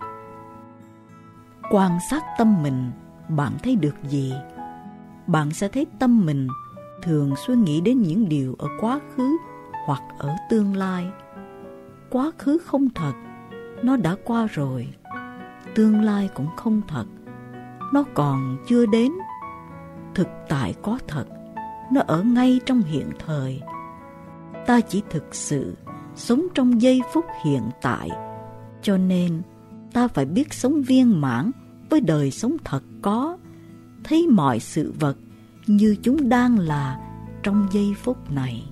quan sát tâm mình, bạn thấy được gì? Bạn sẽ thấy tâm mình thường suy nghĩ đến những điều ở quá khứ hoặc ở tương lai. Quá khứ không thật, nó đã qua rồi. Tương lai cũng không thật, nó còn chưa đến. Thực tại có thật, nó ở ngay trong hiện thời. Ta chỉ thực sự sống trong giây phút hiện tại, cho nên ta phải biết sống viên mãn với đời sống thật có, thấy mọi sự vật như chúng đang là trong giây phút này.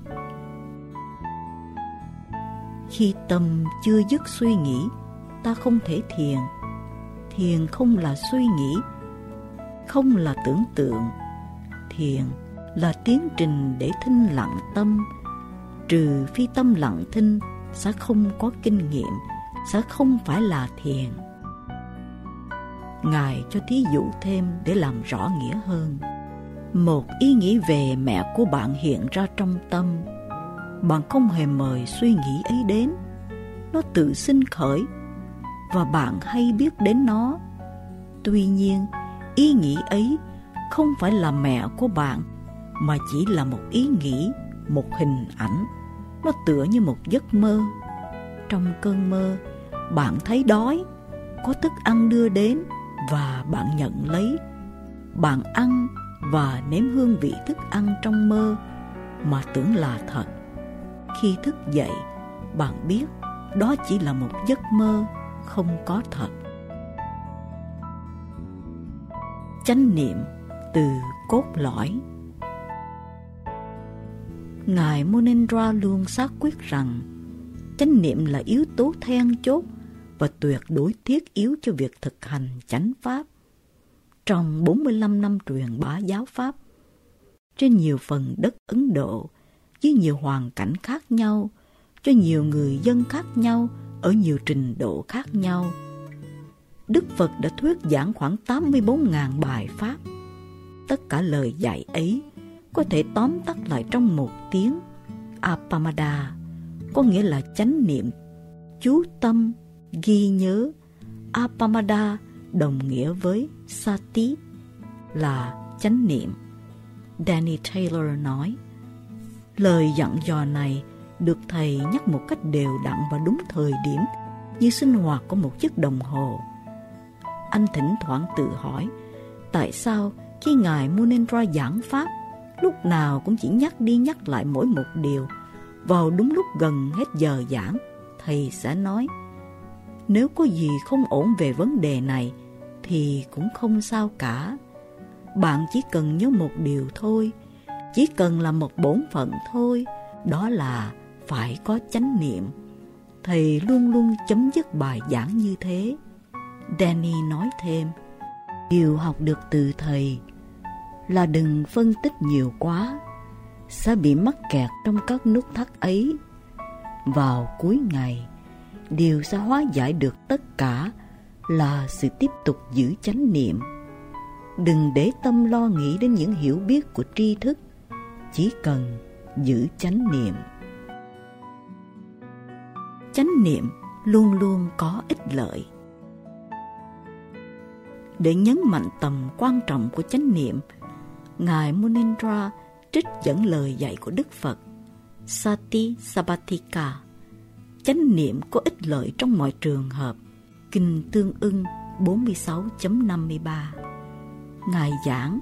Khi tâm chưa dứt suy nghĩ, ta không thể thiền. Thiền không là suy nghĩ, không là tưởng tượng. Thiền là tiến trình để thinh lặng tâm. Trừ phi tâm lặng thinh sẽ không có kinh nghiệm, sẽ không phải là thiền. Ngài cho thí dụ thêm để làm rõ nghĩa hơn. Một ý nghĩ về mẹ của bạn hiện ra trong tâm. Bạn không hề mời suy nghĩ ấy đến, nó tự sinh khởi và bạn hay biết đến nó. Tuy nhiên, ý nghĩ ấy không phải là mẹ của bạn, mà chỉ là một ý nghĩ, một hình ảnh. Nó tựa như một giấc mơ. Trong cơn mơ, bạn thấy đói, có thức ăn đưa đến và bạn nhận lấy. Bạn ăn và nếm hương vị thức ăn trong mơ mà tưởng là thật. Khi thức dậy, bạn biết đó chỉ là một giấc mơ, không có thật. Chánh niệm từ cốt lõi. Ngài Munindra luôn xác quyết rằng chánh niệm là yếu tố then chốt và tuyệt đối thiết yếu cho việc thực hành chánh pháp. Trong 45 năm truyền bá giáo pháp, trên nhiều phần đất Ấn Độ, với nhiều hoàn cảnh khác nhau, cho nhiều người dân khác nhau, ở nhiều trình độ khác nhau, Đức Phật đã thuyết giảng khoảng 84.000 bài pháp. Tất cả lời dạy ấy có thể tóm tắt lại trong một tiếng Appamada, có nghĩa là chánh niệm, chú tâm, ghi nhớ. Appamada đồng nghĩa với Sati là chánh niệm. Danny Taylor nói, lời dặn dò này được thầy nhắc một cách đều đặn và đúng thời điểm, như sinh hoạt của một chiếc đồng hồ. Anh thỉnh thoảng tự hỏi, tại sao khi Ngài Munindra giảng pháp, lúc nào cũng chỉ nhắc đi nhắc lại mỗi một điều. Vào đúng lúc gần hết giờ giảng, thầy sẽ nói, nếu có gì không ổn về vấn đề này thì cũng không sao cả. Bạn chỉ cần nhớ một điều thôi, chỉ cần là một bổn phận thôi, đó là phải có chánh niệm. Thầy luôn luôn chấm dứt bài giảng như thế. Danny nói thêm, điều học được từ thầy là đừng phân tích nhiều quá, sẽ bị mắc kẹt trong các nút thắt ấy. Vào cuối ngày, điều sẽ hóa giải được tất cả là sự tiếp tục giữ chánh niệm. Đừng để tâm lo nghĩ đến những hiểu biết của tri thức, chỉ cần giữ chánh niệm. Chánh niệm luôn luôn có ích lợi. Để nhấn mạnh tầm quan trọng của chánh niệm, Ngài Munindra trích dẫn lời dạy của Đức Phật Sati Sabatika, chánh niệm có ích lợi trong mọi trường hợp, Kinh Tương ưng 46.53. Ngài giảng,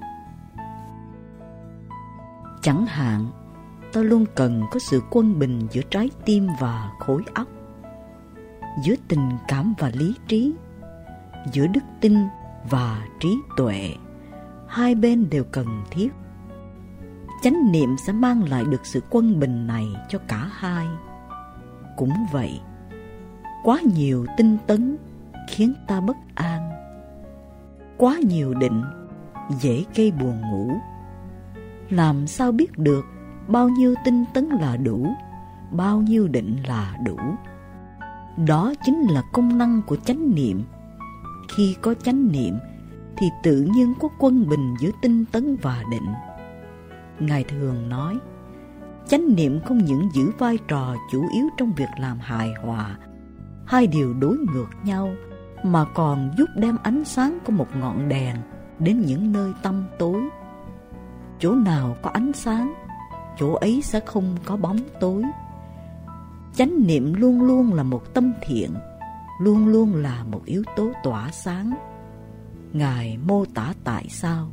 chẳng hạn, ta luôn cần có sự quân bình giữa trái tim và khối óc, giữa tình cảm và lý trí, giữa đức tin và trí tuệ. Hai bên đều cần thiết. Chánh niệm sẽ mang lại được sự quân bình này cho cả hai. Cũng vậy, quá nhiều tinh tấn khiến ta bất an. Quá nhiều định dễ gây buồn ngủ. Làm sao biết được bao nhiêu tinh tấn là đủ, bao nhiêu định là đủ? Đó chính là công năng của chánh niệm. Khi có chánh niệm thì tự nhiên có quân bình giữa tinh tấn và định. Ngài thường nói, chánh niệm không những giữ vai trò chủ yếu trong việc làm hài hòa hai điều đối ngược nhau, mà còn giúp đem ánh sáng của một ngọn đèn đến những nơi tăm tối. Chỗ nào có ánh sáng, chỗ ấy sẽ không có bóng tối. Chánh niệm luôn luôn là một tâm thiện, luôn luôn là một yếu tố tỏa sáng. Ngài mô tả tại sao?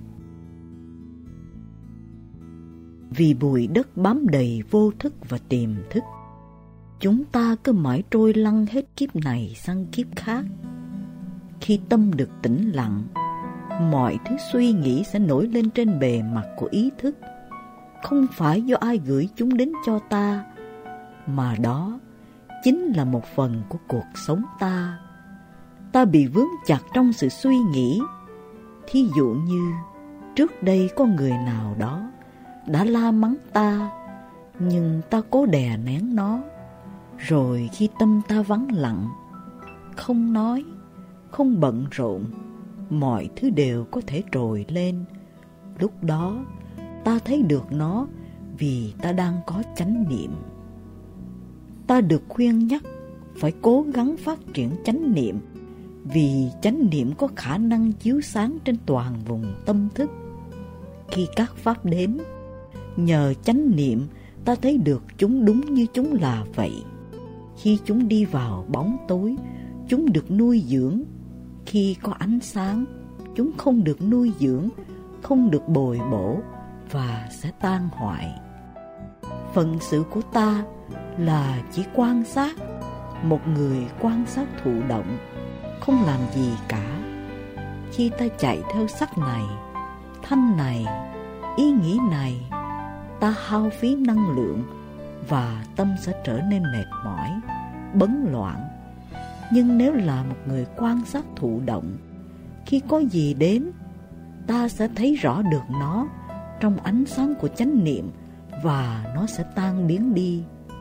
Vì bụi đất bám đầy vô thức và tiềm thức, chúng ta cứ mãi trôi lăn hết kiếp này sang kiếp khác. Khi tâm được tĩnh lặng, mọi thứ suy nghĩ sẽ nổi lên trên bề mặt của ý thức, không phải do ai gửi chúng đến cho ta, mà đó chính là một phần của cuộc sống ta. Ta bị vướng chặt trong sự suy nghĩ. Thí dụ như trước đây có người nào đó đã la mắng ta, nhưng ta cố đè nén nó. Rồi khi tâm ta vắng lặng, không nói, không bận rộn, mọi thứ đều có thể trồi lên. Lúc đó ta thấy được nó vì ta đang có chánh niệm. Ta được khuyên nhắc phải cố gắng phát triển chánh niệm vì chánh niệm có khả năng chiếu sáng trên toàn vùng tâm thức. Khi các pháp đến, nhờ chánh niệm ta thấy được chúng đúng như chúng là vậy. Khi chúng đi vào bóng tối, chúng được nuôi dưỡng. Khi có ánh sáng, chúng không được nuôi dưỡng, không được bồi bổ và sẽ tan hoại. Phận sự của ta là chỉ quan sát, một người quan sát thụ động, không làm gì cả. Khi ta chạy theo sắc này, thanh này, ý nghĩ này, ta hao phí năng lượng và tâm sẽ trở nên mệt mỏi, bấn loạn. Nhưng nếu là một người quan sát thụ động, khi có gì đến, ta sẽ thấy rõ được nó trong ánh sáng của chánh niệm và nó sẽ tan biến đi.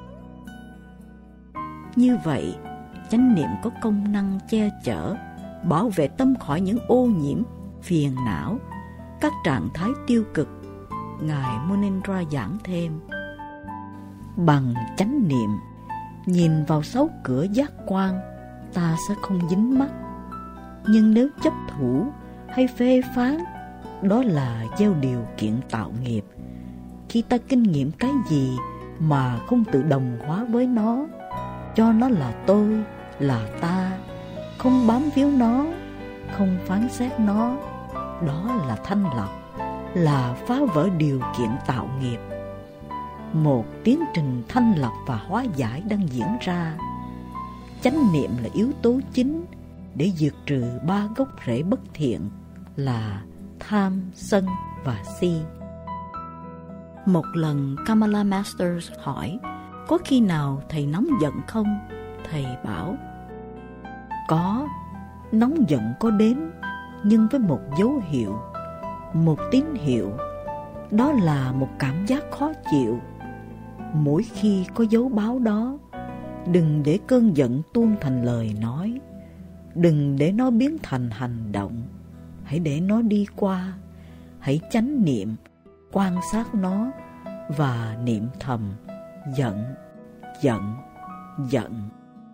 Như vậy, chánh niệm có công năng che chở, bảo vệ tâm khỏi những ô nhiễm, phiền não, các trạng thái tiêu cực. Ngài Munindra giảng thêm: bằng chánh niệm, nhìn vào sáu cửa giác quan, ta sẽ không dính mắc. Nhưng nếu chấp thủ hay phê phán, đó là gieo điều kiện tạo nghiệp. Khi ta kinh nghiệm cái gì mà không tự đồng hóa với nó, cho nó là tôi, là ta, không bám víu nó, không phán xét nó, đó là thanh lọc, là phá vỡ điều kiện tạo nghiệp. Một tiến trình thanh lọc và hóa giải đang diễn ra. Chánh niệm là yếu tố chính để diệt trừ ba gốc rễ bất thiện là tham, sân và si. Một lần Kamala Masters hỏi: có khi nào thầy nóng giận không? Thầy bảo: có, nóng giận có đến, nhưng với một dấu hiệu, một tín hiệu. Đó là một cảm giác khó chịu. Mỗi khi có dấu báo đó, đừng để cơn giận tuôn thành lời nói, đừng để nó biến thành hành động. Hãy để nó đi qua, hãy chánh niệm, quan sát nó và niệm thầm: giận, giận, giận.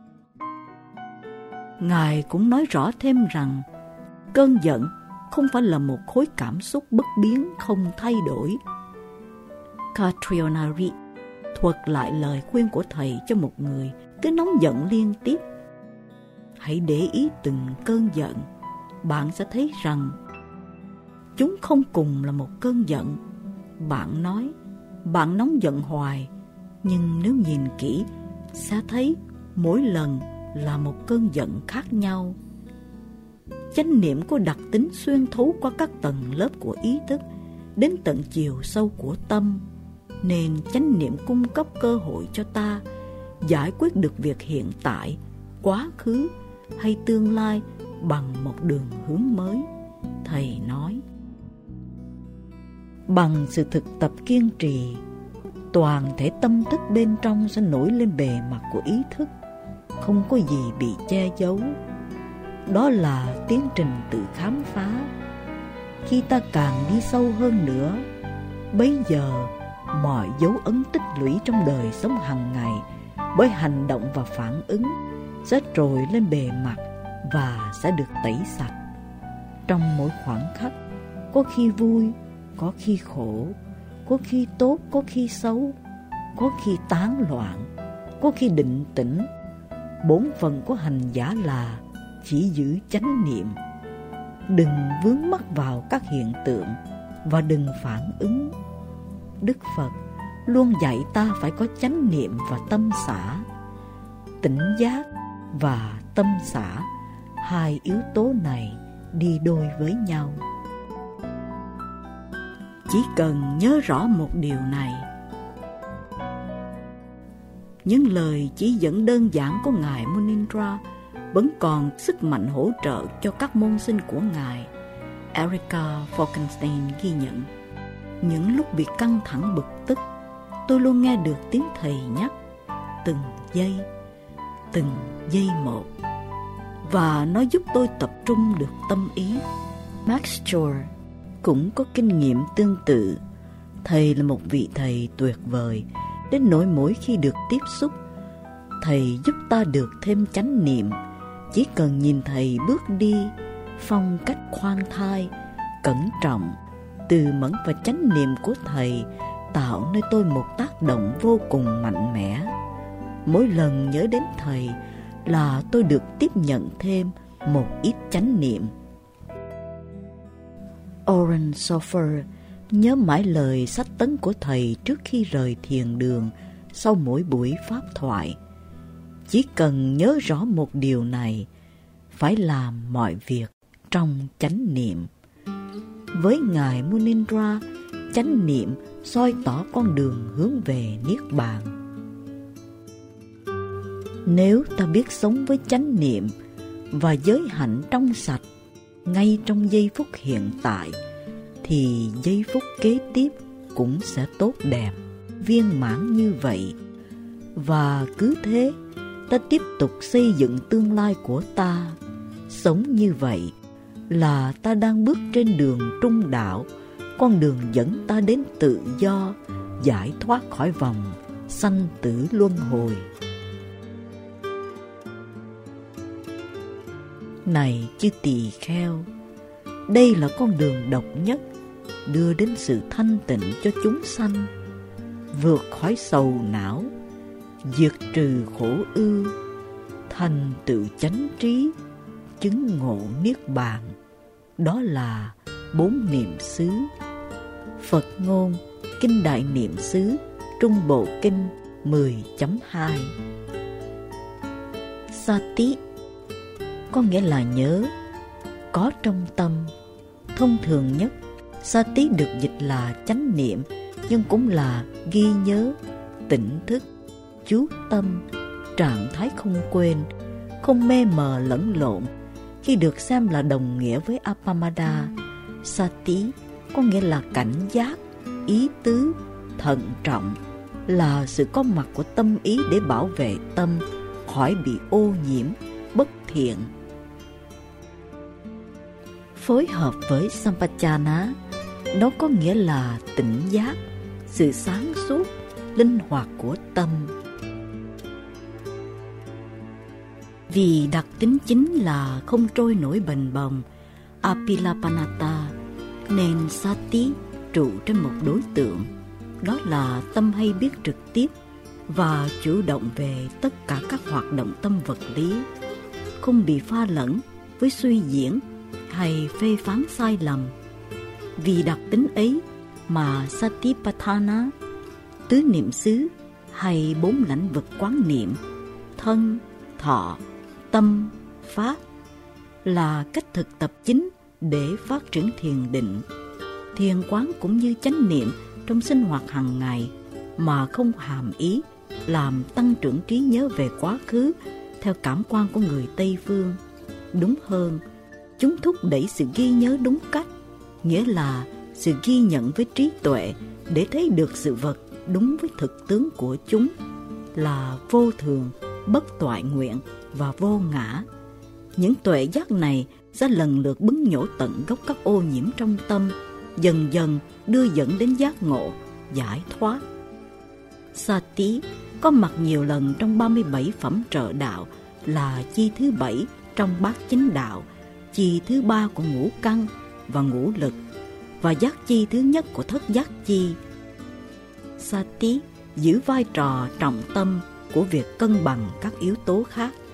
Ngài cũng nói rõ thêm rằng cơn giận không phải là một khối cảm xúc bất biến không thay đổi. Catriona Reed thuật lại lời khuyên của thầy cho một người cứ nóng giận liên tiếp. Hãy để ý từng cơn giận, bạn sẽ thấy rằng chúng không cùng là một cơn giận. Bạn nói bạn nóng giận hoài, nhưng nếu nhìn kỹ sẽ thấy mỗi lần là một cơn giận khác nhau. Chánh niệm có đặc tính xuyên thấu qua các tầng lớp của ý thức đến tận chiều sâu của tâm, nên chánh niệm cung cấp cơ hội cho ta giải quyết được việc hiện tại, quá khứ hay tương lai bằng một đường hướng mới. Thầy nói: bằng sự thực tập kiên trì, toàn thể tâm thức bên trong sẽ nổi lên bề mặt của ý thức, không có gì bị che giấu. Đó là tiến trình tự khám phá. Khi ta càng đi sâu hơn nữa, bấy giờ mọi dấu ấn tích lũy trong đời sống hàng ngày bởi hành động và phản ứng sẽ trồi lên bề mặt và sẽ được tẩy sạch. Trong mỗi khoảnh khắc, có khi vui, có khi khổ, có khi tốt, có khi xấu, có khi tán loạn, có khi định tĩnh. Bổn phận của hành giả là chỉ giữ chánh niệm. Đừng vướng mắc vào các hiện tượng và đừng phản ứng. Đức Phật luôn dạy ta phải có chánh niệm và tâm xả. Tỉnh giác và tâm xả, hai yếu tố này đi đôi với nhau. Chỉ cần nhớ rõ một điều này: những lời chỉ dẫn đơn giản của Ngài Munindra vẫn còn sức mạnh hỗ trợ cho các môn sinh của Ngài. Erica Falkenstein ghi nhận: những lúc bị căng thẳng bực tức, tôi luôn nghe được tiếng thầy nhắc từng giây một, và nó giúp tôi tập trung được tâm ý. Max Shore cũng có kinh nghiệm tương tự. Thầy là một vị thầy tuyệt vời, đến nỗi mỗi khi được tiếp xúc, thầy giúp ta được thêm chánh niệm, Chỉ cần nhìn thầy bước đi, phong cách khoan thai, cẩn trọng, từ mẫn và chánh niệm của thầy tạo nơi tôi một tác động vô cùng mạnh mẽ. Mỗi lần nhớ đến thầy là tôi được tiếp nhận thêm một ít chánh niệm. Oren Sofer nhớ mãi lời sách tấn của thầy trước khi rời thiền đường sau mỗi buổi pháp thoại. Chỉ cần nhớ rõ một điều này, phải làm mọi việc trong chánh niệm. Với Ngài Munindra, chánh niệm soi tỏ con đường hướng về Niết Bàn. Nếu ta biết sống với chánh niệm và giới hạnh trong sạch ngay trong giây phút hiện tại, thì giây phút kế tiếp cũng sẽ tốt đẹp, viên mãn như vậy. Và cứ thế, ta tiếp tục xây dựng tương lai của ta. Sống như vậy là ta đang bước trên đường trung đạo, con đường dẫn ta đến tự do, giải thoát khỏi vòng sanh tử luân hồi. Này chư tỳ kheo, đây là con đường độc nhất đưa đến sự thanh tịnh cho chúng sanh, vượt khỏi sầu não, diệt trừ khổ ưu, thành tựu chánh trí, chứng ngộ niết bàn. Đó là 4 niệm xứ. Phật ngôn Kinh Đại Niệm xứ Trung Bộ Kinh 10.2. Sati có nghĩa là nhớ, có trong tâm. Thông thường nhất, Sati được dịch là chánh niệm, nhưng cũng là ghi nhớ, tỉnh thức, chú tâm, trạng thái không quên, không mê mờ lẫn lộn. Khi được xem là đồng nghĩa với Appamada, Sati có nghĩa là cảnh giác, ý tứ, thận trọng, là sự có mặt của tâm ý để bảo vệ tâm khỏi bị ô nhiễm, bất thiện. Phối hợp với Sampajana, nó có nghĩa là tỉnh giác, sự sáng suốt, linh hoạt của tâm. Vì đặc tính chính là không trôi nổi bềnh bồng, Apilapannata, nên Sati trụ trên một đối tượng, đó là tâm hay biết trực tiếp và chủ động về tất cả các hoạt động tâm vật lý, không bị pha lẫn với suy diễn hay phê phán sai lầm. Vì đặc tính ấy mà Satipatthana, tứ niệm xứ hay 4 lãnh vực quán niệm, thân, thọ, tâm, pháp, là cách thực tập chính để phát triển thiền định. Thiền quán cũng như chánh niệm trong sinh hoạt hàng ngày mà không hàm ý làm tăng trưởng trí nhớ về quá khứ theo cảm quan của người Tây Phương. Đúng hơn, chúng thúc đẩy sự ghi nhớ đúng cách, nghĩa là sự ghi nhận với trí tuệ để thấy được sự vật đúng với thực tướng của chúng là vô thường, bất toại nguyện và vô ngã. Những tuệ giác này sẽ lần lượt bứng nhổ tận gốc các ô nhiễm trong tâm, dần dần đưa dẫn đến giác ngộ, giải thoát. Sati có mặt nhiều lần trong 37 phẩm trợ đạo, là chi thứ 7 trong bát chánh đạo, chi thứ 3 của ngũ căn và ngũ lực, và giác chi thứ nhất của thất giác chi. Sati giữ vai trò trọng tâm của việc cân bằng các yếu tố khác.